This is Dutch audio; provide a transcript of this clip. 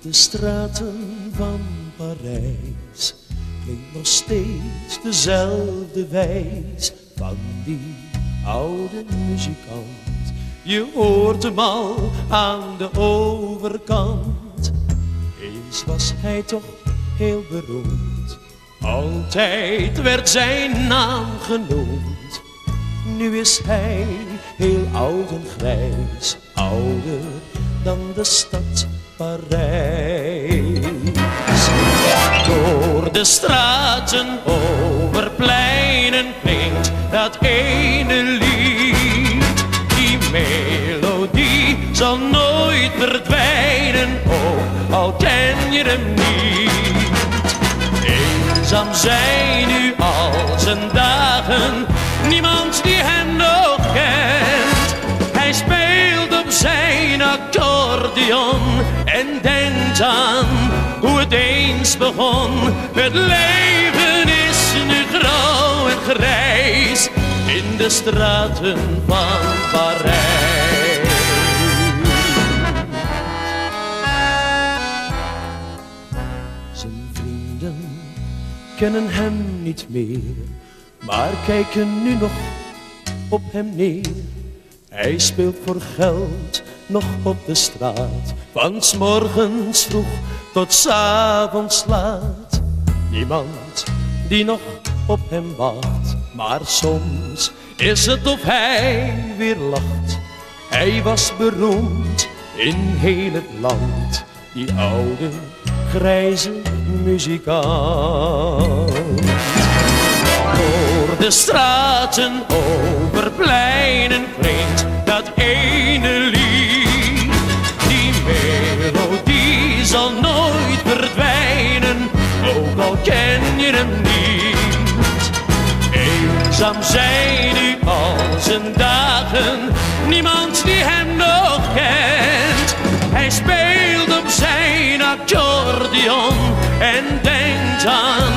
de straten van Parijs klinkt nog steeds dezelfde wijs van die oude muzikant. Je hoort hem al aan de overkant. Eens was hij toch heel beroemd, altijd werd zijn naam genoemd. Nu is hij heel oud en grijs, ouder dan de stad Parijs. Door de straten, over pleinen klinkt dat ene lied. Die melodie zal nooit verdwijnen, ook al ken je hem niet. Eenzaam zijn nu al zijn dagen, niemand die hem nog kent. Hij speelt op zijn accordeon en denkt aan hoe het eens begon. Het leven is nu grauw en grijs in de straten van Parijs. Zijn vrienden kennen hem niet meer, maar kijken nu nog op hem neer. Hij speelt voor geld nog op de straat, van 's morgens vroeg tot 's avonds laat. Niemand die nog op hem wacht, maar soms is het of hij weer lacht. Hij was beroemd in heel het land, die oude grijze muzikant. Door de straten, over pleinen klinkt dat ene lied. Die melodie zal nooit verdwijnen, ook al ken je hem niet. Eenzaam zijn nu al zijn dagen, niemand die hem nog kent. Hij speelt op zijn accordeon en denkt aan